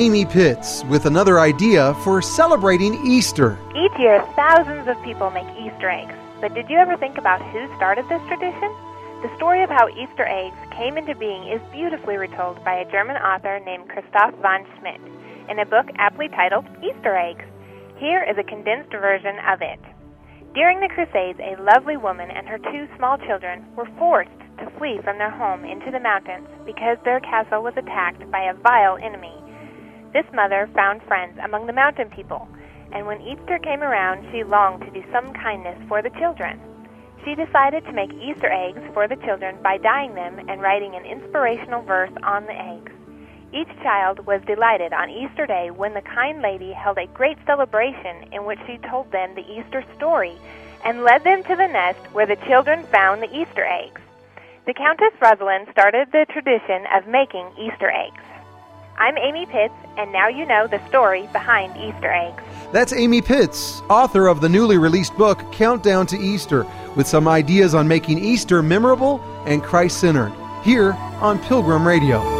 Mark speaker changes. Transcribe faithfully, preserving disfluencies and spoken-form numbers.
Speaker 1: Amy Pitts with another idea for celebrating Easter.
Speaker 2: Each year, thousands of people make Easter eggs. But did you ever think about who started this tradition? The story of how Easter eggs came into being is beautifully retold by a German author named Christoph von Schmidt in a book aptly titled Easter Eggs. Here is a condensed version of it. During the Crusades, a lovely woman and her two small children were forced to flee from their home into the mountains because their castle was attacked by a vile enemy. This mother found friends among the mountain people, and when Easter came around, she longed to do some kindness for the children. She decided to make Easter eggs for the children by dyeing them and writing an inspirational verse on the eggs. Each child was delighted on Easter Day when the kind lady held a great celebration in which she told them the Easter story and led them to the nest where the children found the Easter eggs. The Countess Rosalind started the tradition of making Easter eggs. I'm Amy Pitts, and now you know the story behind Easter eggs.
Speaker 1: That's Amy Pitts, author of the newly released book, Countdown to Easter, with some ideas on making Easter memorable and Christ-centered, here on Pilgrim Radio.